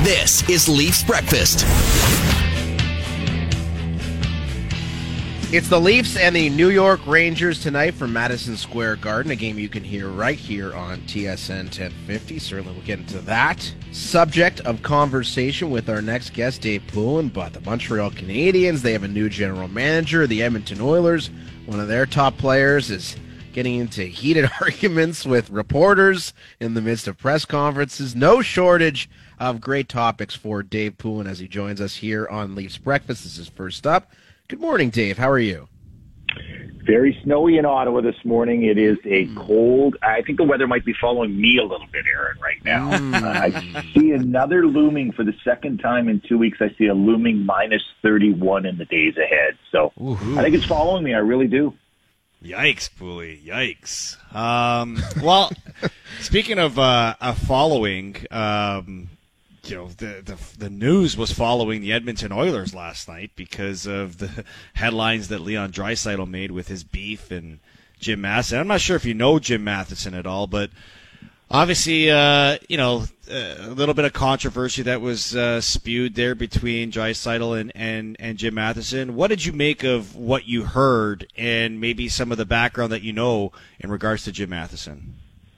This is Leafs Breakfast. It's the Leafs and the New York Rangers tonight from Madison Square Garden, a game you can hear right here on TSN 1050. Certainly we'll get into that subject of conversation with our next guest, Dave Poulin. But the Montreal Canadiens, they have a new general manager. The Edmonton Oilers, one of their top players, is getting into heated arguments with reporters in the midst of press conferences. No shortage of great topics for Dave Poulin as he joins us here on Leafs Breakfast. This is First Up. Good morning, Dave. How are you? Very snowy in Ottawa this morning. It is a cold. I think the weather might be following me a little bit, Aaron, right now. I see another looming for the second time in 2 weeks. I see a looming minus 31 in the days ahead. So I think it's following me. I really do. Yikes, Pooley. Yikes. Well, speaking of following, the news was following the Edmonton Oilers last night because of the headlines that Leon Draisaitl made with his beef and Jim Matheson. I'm not sure if you know Jim Matheson at all, but obviously, a little bit of controversy that was spewed there between Draisaitl and Jim Matheson. What did you make of what you heard and maybe some of the background that you know in regards to Jim Matheson?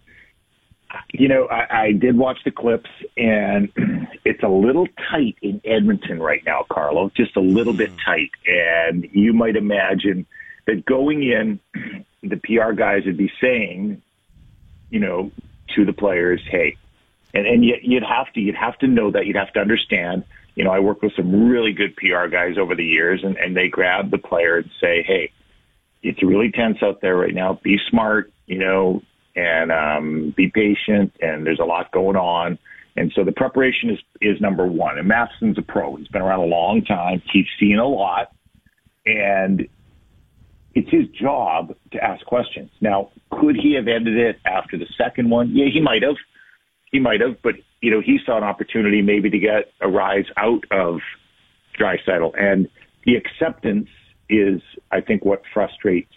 I did watch the clips, and it's a little tight in Edmonton right now, Carlo, just a little bit tight. And you might imagine that going in, the PR guys would be saying, to the players, hey, and you'd have to know that, you'd have to understand. I work with some really good PR guys over the years, and they grab the player and say, hey, it's really tense out there right now. Be smart, and be patient, and there's a lot going on. And so the preparation is number one. And Matheson's a pro. He's been around a long time. He's seen a lot. And it's his job to ask questions. Now, could he have ended it after the second one? Yeah, he might have. But, he saw an opportunity maybe to get a rise out of Draisaitl. And the acceptance is, I think, what frustrates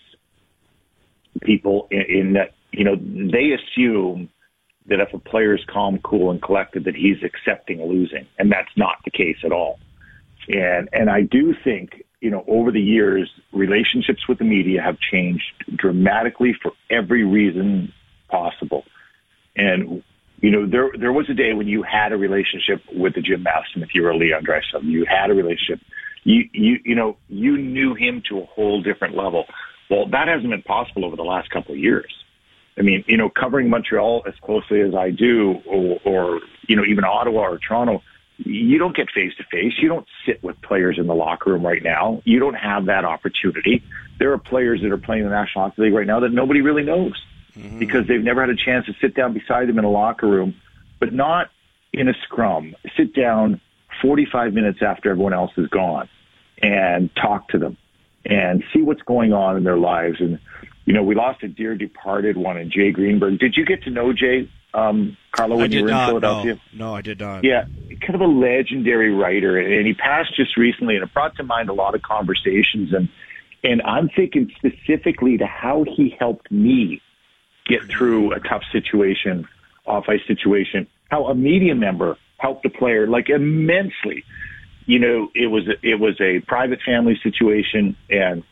people in that, they assume that if a player is calm, cool, and collected, that he's accepting losing. And that's not the case at all. And I do think, over the years, relationships with the media have changed dramatically for every reason possible. And, there was a day when you had a relationship with the Jim Matheson, if you were a Leon Draisaitl. You had a relationship. You knew him to a whole different level. Well, that hasn't been possible over the last couple of years. I mean, covering Montreal as closely as I do, or even Ottawa or Toronto, you don't get face-to-face. You don't sit with players in the locker room right now. You don't have that opportunity. There are players that are playing in the National Hockey League right now that nobody really knows because they've never had a chance to sit down beside them in a locker room, but not in a scrum. Sit down 45 minutes after everyone else is gone and talk to them and see what's going on in their lives. And we lost a dear departed one in Jay Greenberg. Did you get to know Jay, Carlo, when you were in Philadelphia? No, I did not. Yeah, kind of a legendary writer, and he passed just recently, and it brought to mind a lot of conversations. And I'm thinking specifically to how he helped me get through a tough situation, off-ice situation, how a media member helped a player, immensely. It was a private family situation, and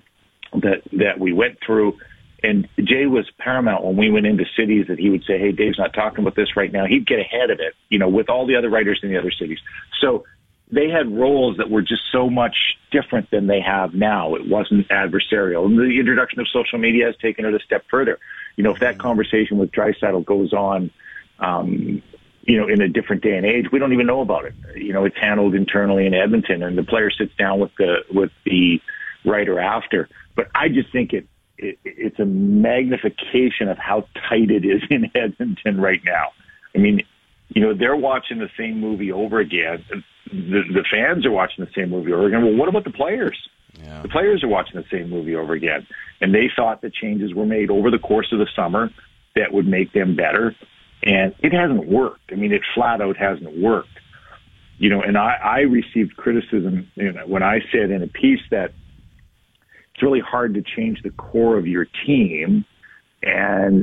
that we went through, and Jay was paramount when we went into cities that he would say, hey, Dave's not talking about this right now. He'd get ahead of it, with all the other writers in the other cities. So they had roles that were just so much different than they have now. It wasn't adversarial. And the introduction of social media has taken it a step further. If that conversation with Draisaitl goes on, in a different day and age, we don't even know about it. It's handled internally in Edmonton, and the player sits down with the writer after. But I just think it's a magnification of how tight it is in Edmonton right now. I mean, they're watching the same movie over again. The fans are watching the same movie over again. Well, what about the players? Yeah. The players are watching the same movie over again. And they thought that changes were made over the course of the summer that would make them better. And it hasn't worked. I mean, it flat out hasn't worked. And I received criticism when I said in a piece that it's really hard to change the core of your team. And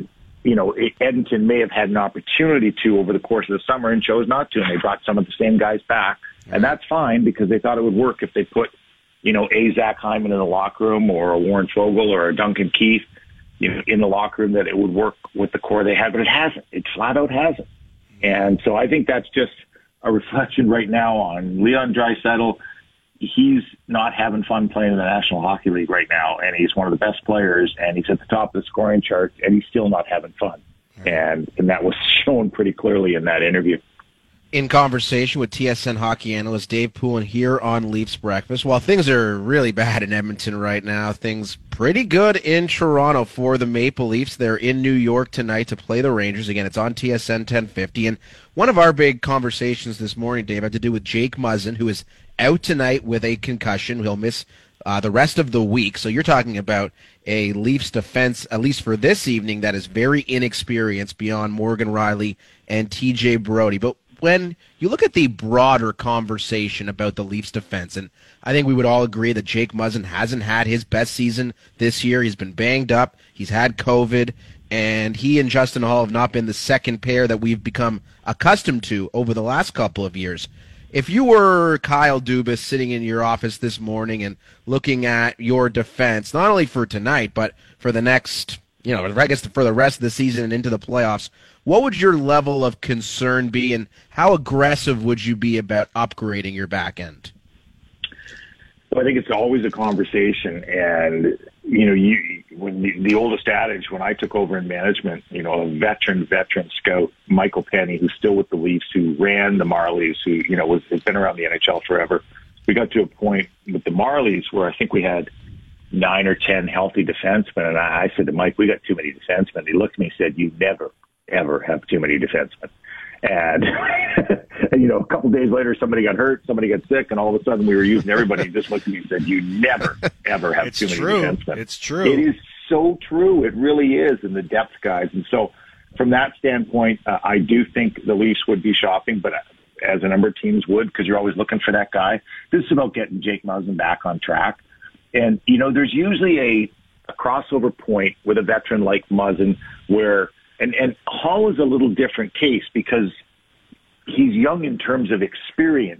Edmonton may have had an opportunity to over the course of the summer and chose not to, and they brought some of the same guys back. And that's fine because they thought it would work if they put, a Zach Hyman in the locker room or a Warren Fogle or a Duncan Keith, in the locker room, that it would work with the core they had, but it hasn't. It flat out hasn't. And so I think that's just a reflection right now on Leon Draisaitl. He's not having fun playing in the National Hockey League right now, and he's one of the best players, and he's at the top of the scoring chart, and he's still not having fun. And that was shown pretty clearly in that interview. In conversation with TSN hockey analyst Dave Poulin here on Leafs Breakfast. While things are really bad in Edmonton right now, things pretty good in Toronto for the Maple Leafs. They're in New York tonight to play the Rangers. Again, it's on TSN 1050. And one of our big conversations this morning, Dave, had to do with Jake Muzzin, who is out tonight with a concussion. He'll miss the rest of the week. So you're talking about a Leafs defense, at least for this evening, that is very inexperienced beyond Morgan Rielly and TJ Brodie. But when you look at the broader conversation about the Leafs defense, and I think we would all agree that Jake Muzzin hasn't had his best season this year. He's been banged up. He's had COVID, and he and Justin Hall have not been the second pair that we've become accustomed to over the last couple of years. If you were Kyle Dubas sitting in your office this morning and looking at your defense, not only for tonight, but for the next, I guess for the rest of the season and into the playoffs, what would your level of concern be, and how aggressive would you be about upgrading your back end? Well, I think it's always a conversation, and the oldest adage when I took over in management, a veteran scout, Michael Penny, who's still with the Leafs, who ran the Marlies, who has been around the NHL forever. We got to a point with the Marlies where I think we had 9 or 10 healthy defensemen, and I said to Mike, "We got too many defensemen." He looked at me and said, "You never, ever have too many defensemen." And, a couple days later, somebody got hurt, somebody got sick, and all of a sudden we were using everybody. He just looked at me and said, "You never, ever have too many defensemen." It's true. It is so true. It really is in the depth guys. And so from that standpoint, I do think the Leafs would be shopping, but as a number of teams would, because you're always looking for that guy. This is about getting Jake Muzzin back on track. And, there's usually a crossover point with a veteran like Muzzin where, and Hall is a little different case because he's young in terms of experience,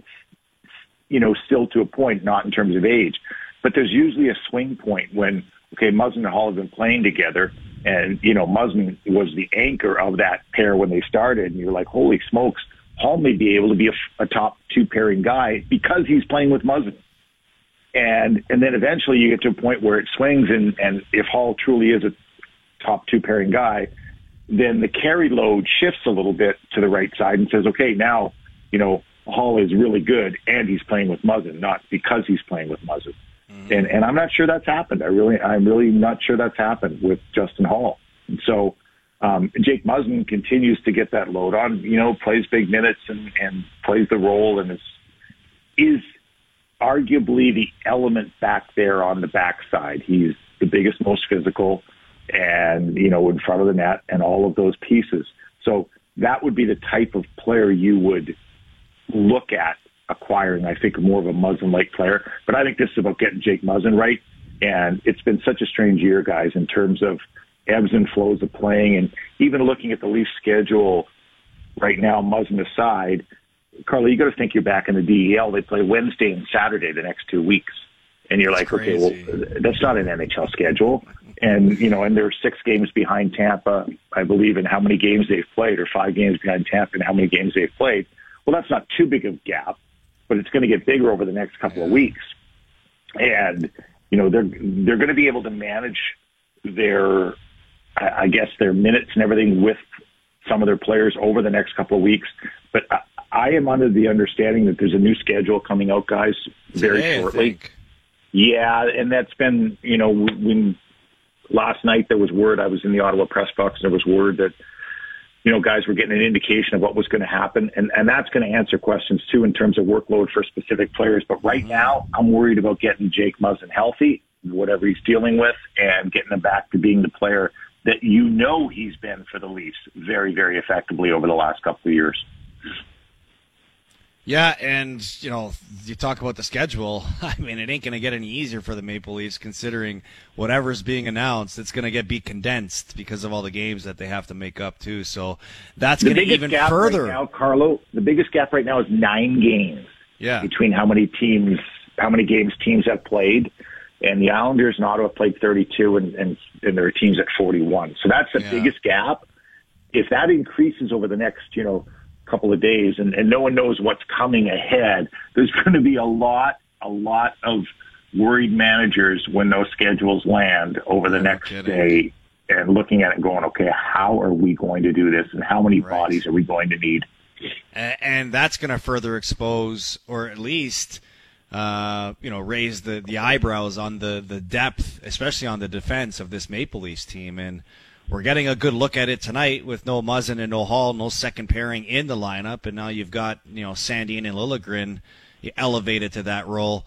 still to a point, not in terms of age. But there's usually a swing point when, Muzzin and Hall have been playing together, and, Muzzin was the anchor of that pair when they started, and you're like, holy smokes, Hall may be able to be a top two pairing guy because he's playing with Muzzin. And then eventually you get to a point where it swings, and if Hall truly is a top two pairing guy, then the carry load shifts a little bit to the right side and says, okay, now, Hall is really good and he's playing with Muzzin, not because he's playing with Muzzin. Mm-hmm. And I'm not sure that's happened. I'm really not sure that's happened with Justin Hall. And so, Jake Muzzin continues to get that load on, plays big minutes and plays the role and is arguably the element back there on the backside. He's the biggest, most physical, and, in front of the net and all of those pieces. So that would be the type of player you would look at acquiring, I think, more of a Muzzin-like player. But I think this is about getting Jake Muzzin right. And it's been such a strange year, guys, in terms of ebbs and flows of playing. And even looking at the Leafs schedule right now, Muzzin aside, Carla, you got to think you're back in the DEL. They play Wednesday and Saturday the next 2 weeks. And you're like, okay, well, that's not an NHL schedule. And, and they're 6 games behind Tampa, I believe, in how many games they've played, or 5 games behind Tampa in how many games they've played. Well, that's not too big of a gap, but it's going to get bigger over the next couple of weeks. And, they're going to be able to manage their minutes and everything with some of their players over the next couple of weeks. But I am under the understanding that there's a new schedule coming out, guys, very shortly. Yeah, and that's been, when last night there was word, I was in the Ottawa press box, and there was word that, guys were getting an indication of what was going to happen. And that's going to answer questions, too, in terms of workload for specific players. But right now, I'm worried about getting Jake Muzzin healthy, whatever he's dealing with, and getting him back to being the player that he's been for the Leafs very, very effectively over the last couple of years. Yeah, and, you talk about the schedule. I mean, it ain't going to get any easier for the Maple Leafs considering whatever's being announced. It's going to be condensed because of all the games that they have to make up, too. So that's going to even further. Right now, Carlo, the biggest gap right now is 9 games between how many games teams have played. And the Islanders and Ottawa played 32, and their teams at 41. So that's the biggest gap. If that increases over the next, couple of days, and no one knows what's coming ahead, there's going to be a lot of worried managers when those schedules land over the next day, and looking at it and going, okay, how are we going to do this, and how many bodies are we going to need? And that's going to further expose, or at least raise the eyebrows on the depth, especially on the defense of this Maple Leafs team. And we're getting a good look at it tonight with no Muzzin and no Hall, no second pairing in the lineup, and now you've got Sandin and Liljegren elevated to that role.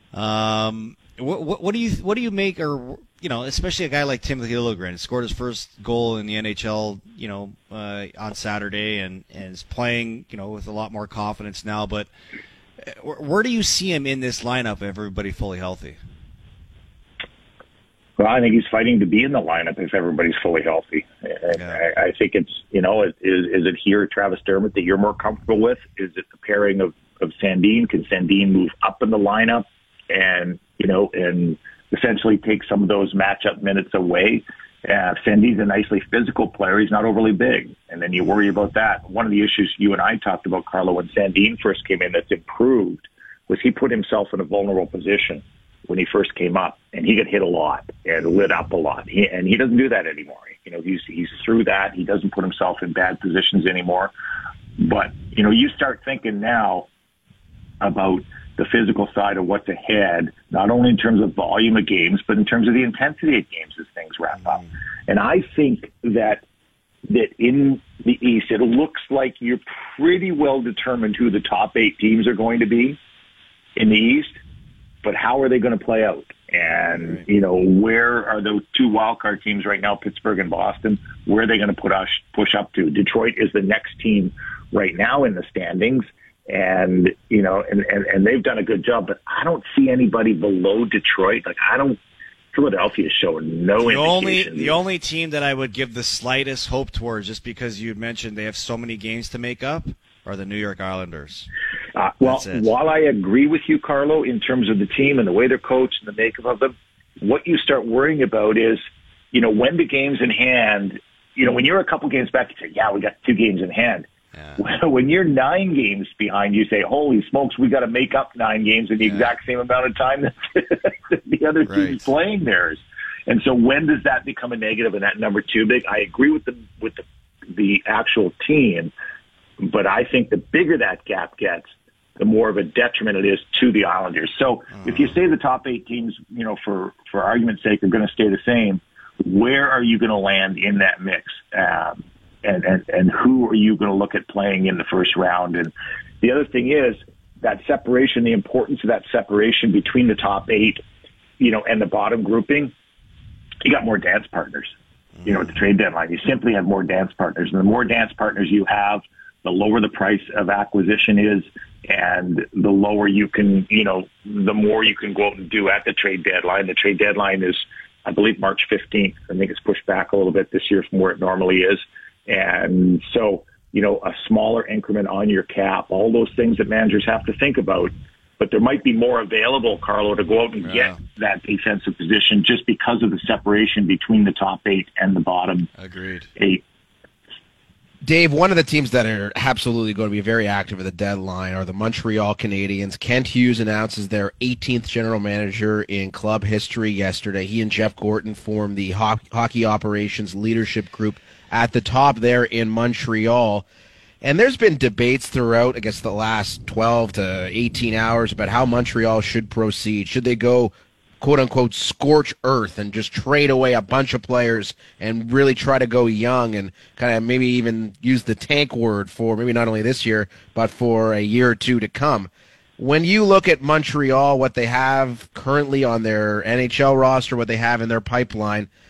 What do you make, or especially a guy like Timothy Liljegren scored his first goal in the NHL, on Saturday, and is playing with a lot more confidence now. But where do you see him in this lineup if everybody fully healthy? Well, I think he's fighting to be in the lineup if everybody's fully healthy. I think it's, is it here, Travis Dermott, that you're more comfortable with? Is it the pairing of Sandin? Can Sandin move up in the lineup and essentially take some of those matchup minutes away? Sandin's a nicely physical player. He's not overly big. And then you worry about that. One of the issues you and I talked about, Carlo, when Sandin first came in that's improved was he put himself in a vulnerable position when he first came up, and he got hit a lot and lit up a lot. And he doesn't do that anymore. He's through that. He doesn't put himself in bad positions anymore. But, you start thinking now about the physical side of what's ahead, not only in terms of volume of games, but in terms of the intensity of games as things wrap up. And I think that in the East, it looks like you're pretty well determined who the top 8 teams are going to be in the East. But how are they going to play out? And, where are those 2 wildcard teams right now, Pittsburgh and Boston? Where are they going to push up to? Detroit is the next team right now in the standings. And, and they've done a good job, but I don't see anybody below Detroit. Philadelphia is showing no indication. The only team that I would give the slightest hope towards, just because you mentioned they have so many games to make up, are the New York Islanders. While I agree with you, Carlo, in terms of the team and the way they're coached and the makeup of them, what you start worrying about is, when the game's in hand, when you're a couple games back, you say, we got 2 games in hand. Yeah. When you're 9 games behind, you say, holy smokes, we got to make up 9 games in the exact same amount of time that the other team's playing theirs. And so when does that become a negative and that number too big? I agree with the actual team, but I think the bigger that gap gets, the more of a detriment it is to the Islanders. So if you say the top 8 teams, for argument's sake, are going to stay the same, where are you going to land in that mix? And who are you going to look at playing in the first round? And the other thing is that separation, the importance of that separation between the top 8, and the bottom grouping. You got more dance partners, at the trade deadline. You simply have more dance partners. And the more dance partners you have, the lower the price of acquisition is, and the lower you can, the more you can go out and do at the trade deadline. The trade deadline is, I believe, March 15th. I think it's pushed back a little bit this year from where it normally is. And so, a smaller increment on your cap, all those things that managers have to think about. But there might be more available, Carlo, to go out and get that defensive position just because of the separation between the top 8 and the bottom 8. Dave, one of the teams that are absolutely going to be very active at the deadline are the Montreal Canadiens. Kent Hughes announces their 18th general manager in club history yesterday. He and Jeff Gorton formed the hockey operations leadership group at the top there in Montreal. And there's been debates throughout, I guess, the last 12 to 18 hours about how Montreal should proceed. Should they go, quote-unquote, scorch earth and just trade away a bunch of players and really try to go young and kind of maybe even use the tank word for maybe not only this year, but for a year or two to come? When you look at Montreal, what they have currently on their NHL roster, what they have in their pipeline,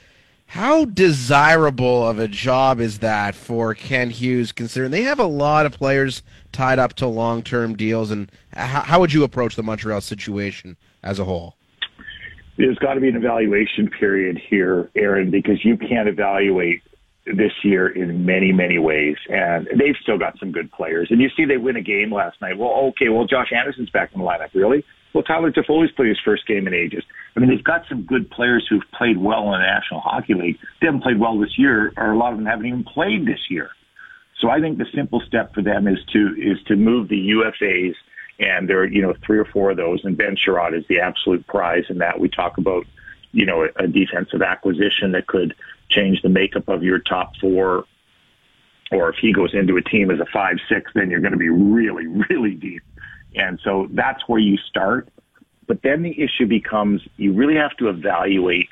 How desirable of a job is that for Ken Hughes, considering they have a lot of players tied up to long-term deals, and how would you approach the Montreal situation as a whole? There's got to be an evaluation period here, Aaron, because you can't evaluate this year in many, many ways. And they've still got some good players. And you see they win a game last night. Well, okay, Josh Anderson's back in the lineup, really? Well, Tyler Toffoli's played his first game in ages. I mean, they've got some good players who've played well in the National Hockey League. They haven't played well this year, or a lot of them haven't even played this year. So I think the simple step for them is to move the UFAs, and there are, 3 or 4 of those, and Ben Sherrod is the absolute prize in that. We talk about, a defensive acquisition that could change the makeup of your top 4, or if he goes into a team as a 5-6, then you're going to be really, really deep. And so that's where you start. But then the issue becomes you really have to evaluate,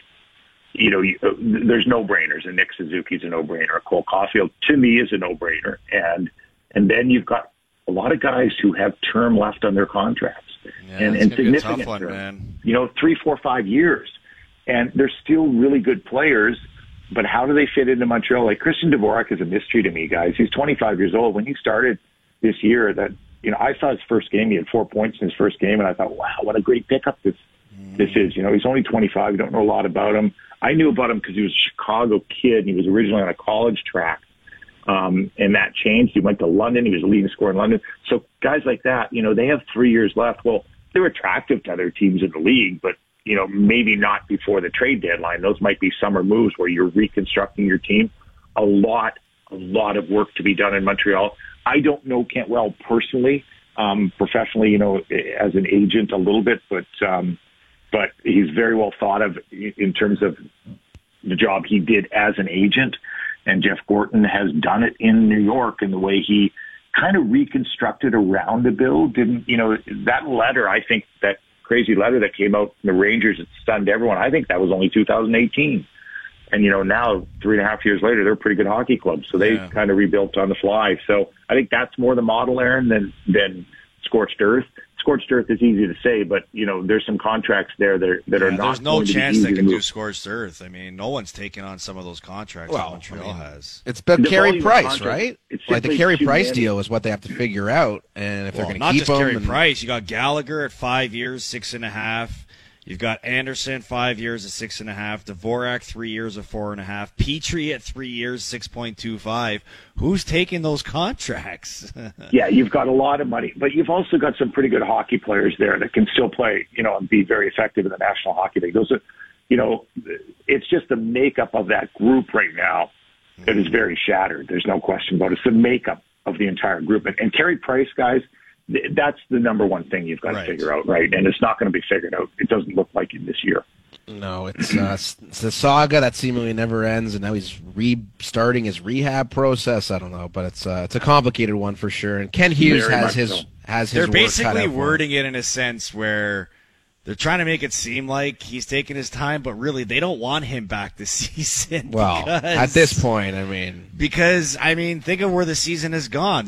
there's no-brainers, and Nick Suzuki's a no-brainer. Cole Caulfield, to me, is a no-brainer. And then you've got a lot of guys who have term left on their contracts. Yeah, and significant tough one, term. Man. 3, 4, 5 years. And they're still really good players, but how do they fit into Montreal? Like Christian Dvorak is a mystery to me, guys. He's 25 years old. When he started this year, I saw his first game. He had 4 points in his first game, and I thought, wow, what a great pickup this is. He's only 25. You don't know a lot about him. I knew about him because he was a Chicago kid, and he was originally on a college track. And that changed. He went to London. He was a leading scorer in London. So guys like that, they have 3 years left. Well, they're attractive to other teams in the league, but maybe not before the trade deadline. Those might be summer moves where you're reconstructing your team. A lot of work to be done in Montreal. I don't know Cantwell personally, professionally, as an agent a little bit, but he's very well thought of in terms of the job he did as an agent. And Jeff Gorton has done it in New York in the way he kind of reconstructed around the bill. That letter, I think that crazy letter that came out from the Rangers that stunned everyone, I think that was only 2018. And, now 3.5 years later, they're a pretty good hockey club. So they kind of rebuilt on the fly. So I think that's more the model, Aaron, than scorched earth. Scorched earth is easy to say, but, there's some contracts there that are not. There's no chance they can do scorched earth. I mean, no one's taking on some of those contracts that Montreal has. It's been Carey Price, right? Like the Carey Price deal is what they have to figure out. And if they're going to keep him. Not just Carey Price. You got Gallagher at 5 years, 6.5. You've got Anderson, 5 years at 6.5. Dvorak, 3 years at 4.5. Petrie at 3 years, 6.25. Who's taking those contracts? Yeah, you've got a lot of money, but you've also got some pretty good hockey players there that can still play, and be very effective in the National Hockey League. Those are, it's just the makeup of that group right now that is very shattered. There's no question about it. It's the makeup of the entire group. And Carey Price, guys, that's the number one thing you've got to figure out, right? And it's not going to be figured out. It doesn't look like it this year. No, it's a saga that seemingly never ends, and now he's restarting his rehab process. I don't know, but it's a complicated one for sure. And Ken Hughes has his They're basically wording it in a sense where they're trying to make it seem like he's taking his time, but really they don't want him back this season. Well, at this point, because think of where the season has gone.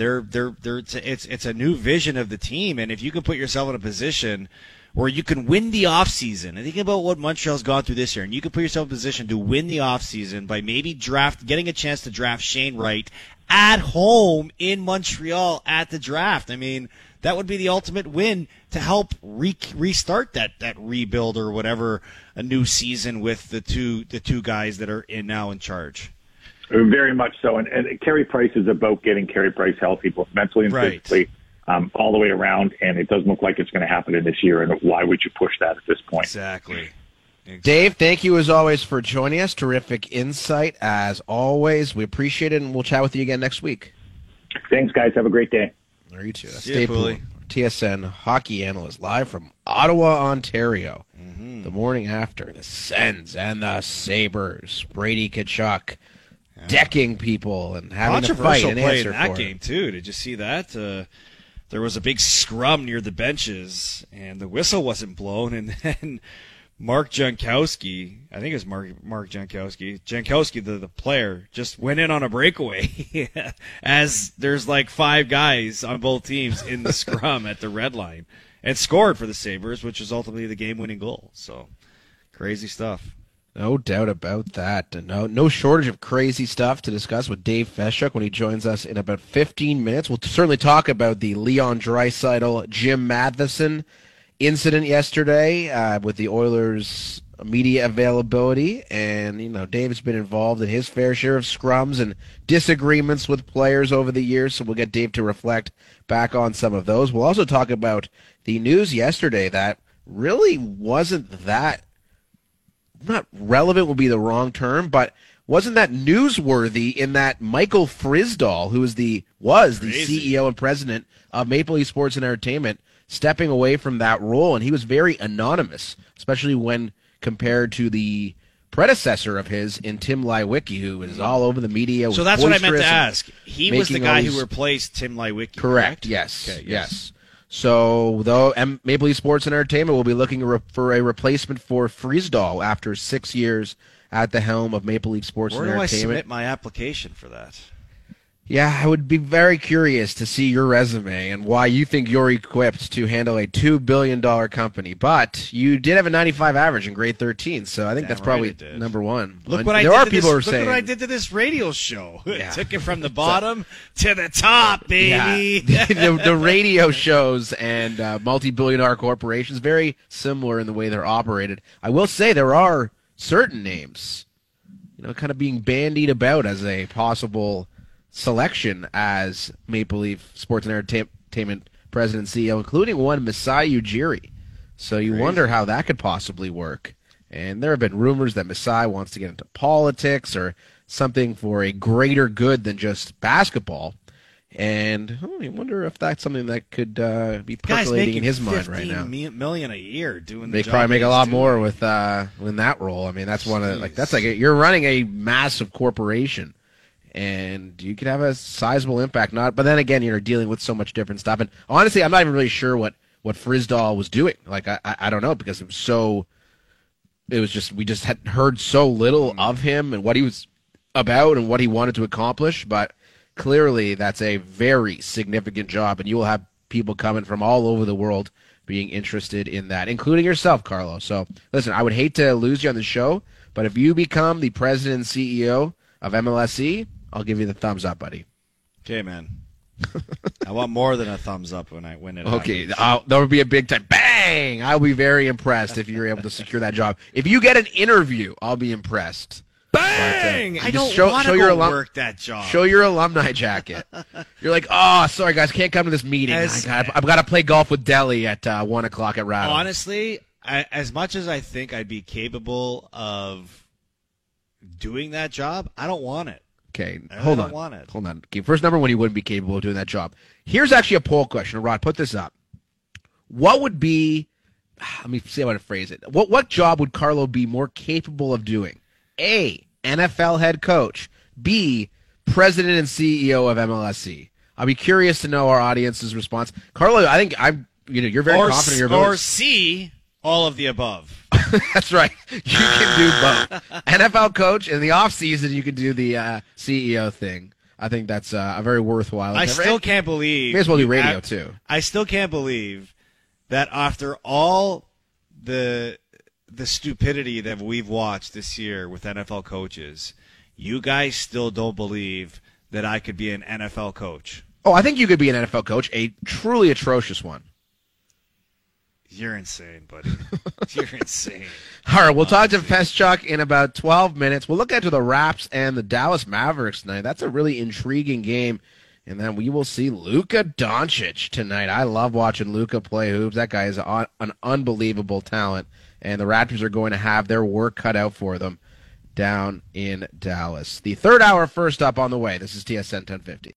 It's a new vision of the team, and if you can put yourself in a position where you can win the offseason, and think about what Montreal's gone through this year, and you can put yourself in a position to win the offseason by maybe getting a chance to draft Shane Wright at home in Montreal at the draft. That would be the ultimate win to help restart that rebuild or whatever, a new season with the two guys that are now in charge. Very much so. And Carey Price is about getting Carey Price healthy, both mentally and physically, all the way around. And it doesn't look like it's going to happen in this year. And why would you push that at this point? Exactly. Dave, thank you as always for joining us. Terrific insight as always. We appreciate it, and we'll chat with you again next week. Thanks, guys. Have a great day. There you too. Dave Poulin, TSN hockey analyst, live from Ottawa, Ontario. The morning after the Sens and the Sabres, Brady Tkachuk decking people and having to fight and answer in that for game too. Did you see that? There was a big scrum near the benches, and the whistle wasn't blown, and then Mark Jankowski, I think it was Mark Jankowski, the player, just went in on a breakaway as there's like 5 guys on both teams in the scrum at the red line, and scored for the Sabres, which was ultimately the game-winning goal. So, crazy stuff. No doubt about that. No shortage of crazy stuff to discuss with Dave Feshuk when he joins us in about 15 minutes. We'll certainly talk about the Leon Draisaitl, Jim Matheson incident yesterday with the Oilers' media availability. And, Dave's been involved in his fair share of scrums and disagreements with players over the years, so we'll get Dave to reflect back on some of those. We'll also talk about the news yesterday that really wasn't that, not relevant would be the wrong term, but wasn't that newsworthy in that Michael Frisdahl, who was the CEO and president of Maple Leaf Sports and Entertainment, stepping away from that role, and he was very anonymous, especially when compared to the predecessor of his in Tim Leiweke, who was all over the media. So that's what I meant to ask. He was the guy who replaced Tim Leiweke. Correct. Yes. Okay, yes. So, Maple Leaf Sports and Entertainment will be looking for a replacement for Frisdahl after 6 years at the helm of Maple Leaf Sports and Entertainment. Where do I submit my application for that? Yeah, I would be very curious to see your resume and why you think you're equipped to handle a $2 billion company. But you did have a 95 average in grade 13, so I think that's probably number one. Look what I did to this radio show. Yeah. Took it from the bottom to the top, baby. Yeah. the radio shows and multi-billion-dollar corporations, very similar in the way they're operated. I will say there are certain names, kind of being bandied about as a possible selection as Maple Leaf Sports and Entertainment president and CEO, including one Masai Ujiri. So you wonder how that could possibly work. And there have been rumors that Masai wants to get into politics or something for a greater good than just basketball. And you wonder if that's something that could be percolating in his mind right now. $15 million a year doing the job. They probably make a lot more with in that role. I mean, that's you're running a massive corporation. And you could have a sizable impact. But then again, you're dealing with so much different stuff. And honestly, I'm not even really sure what Frisdahl was doing. Like, I don't know, because we just had heard so little of him and what he was about and what he wanted to accomplish. But clearly, that's a very significant job, and you will have people coming from all over the world being interested in that, including yourself, Carlo. So, listen, I would hate to lose you on the show, but if you become the president and CEO of MLSE, I'll give you the thumbs up, buddy. Okay, man. I want more than a thumbs up when I win it. Okay, that would be a big time. Bang! I'll be very impressed if you're able to secure that job. If you get an interview, I'll be impressed. Bang! But, I don't want to work that job. Show your alumni jacket. You're like, sorry, guys, can't come to this meeting. I've got to play golf with Deli at 1 o'clock at Rattle. Honestly, as much as I think I'd be capable of doing that job, I don't want it. Okay, hold on. Okay, first, number one, you wouldn't be capable of doing that job. Here's actually a poll question. Rod, put this up. What would be, let me see how to phrase it. What job would Carlo be more capable of doing? A, NFL head coach. B, president and CEO of MLSE. I'll be curious to know our audience's response. Carlo, I think you're very confident in your vote. Or C, all of the above. That's right. You can do both. NFL coach, in the offseason, you can do the CEO thing. I think that's a very worthwhile. I still can't believe. May as well do radio, too. I still can't believe that after all the stupidity that we've watched this year with NFL coaches, you guys still don't believe that I could be an NFL coach. Oh, I think you could be an NFL coach, a truly atrocious one. You're insane, buddy. You're insane. All right, we'll talk to Feshuk in about 12 minutes. We'll look into the Raps and the Dallas Mavericks tonight. That's a really intriguing game. And then we will see Luka Doncic tonight. I love watching Luka play hoops. That guy is an unbelievable talent. And the Raptors are going to have their work cut out for them down in Dallas. The third hour first up on the way. This is TSN 1050.